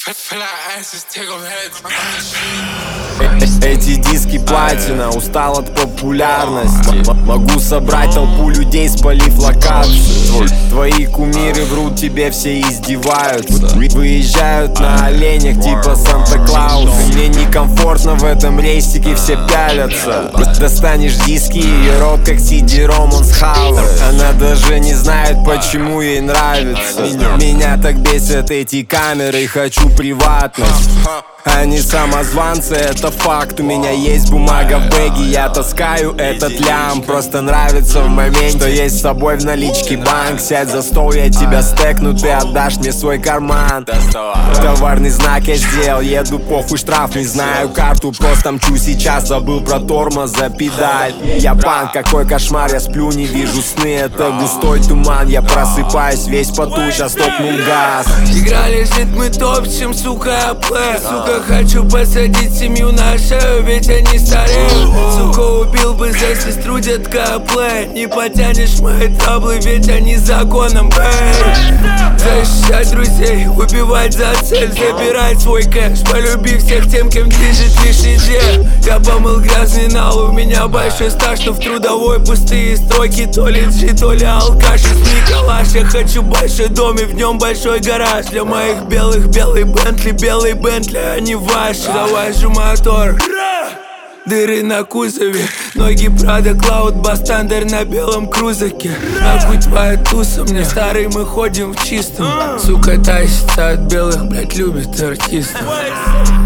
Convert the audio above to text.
Эти диски платина, устал от популярности. Могу собрать толпу людей, спалив локацию. Твои кумиры врут, тебе все издеваются. Выезжают на оленях типа Санта-Клаус. Мне некомфортно в этом рейсике, все пялятся. Достанешь диски, ее рот как CD-ROM он схавает. Она даже не знает, почему ей нравится. Меня так бесят эти камеры, хочу приватность. Они самозванцы, это факт. У меня есть бумага в бэге, я таскаю этот лям. Просто нравится в моменте, что есть с собой в наличке банк. Сядь за стол, я тебя стекну, ты отдашь мне свой карман. Товарный знак я сделал, еду похуй, штраф не знаю карту, просто мчу сейчас, забыл про тормоз, за педаль. Я панк, какой кошмар, я сплю, не вижу сны. Это густой туман, я просыпаюсь весь потух, сейчас топнул газ. Игра лежит, мы топчем, сука, АП. Сука, хочу посадить семью на шею, ведь они стареют. Сука, убил бы за сестру, детка, плей. Не потянешь мои траблы, ведь они законом, бэй. Защищать друзей, убивать за цель, забирать свой кэш. Полюби всех тем, кем движет лишь идея. Я помыл грязный нал, у меня большой стаж, но в трудовой пустые строки. То ли джи, то ли алкаш из Николаш. Я хочу большой дом и в нем большой гараж. Для моих белых белый Бентли, а не ваш. Завожу мотор, дыры на кузове, ноги Прада, Клауд, Бастандер на белом крузаке. Нахуй твоя туса, мне старый, мы ходим в чистом. Сука тащится от белых, блять, любит артистов.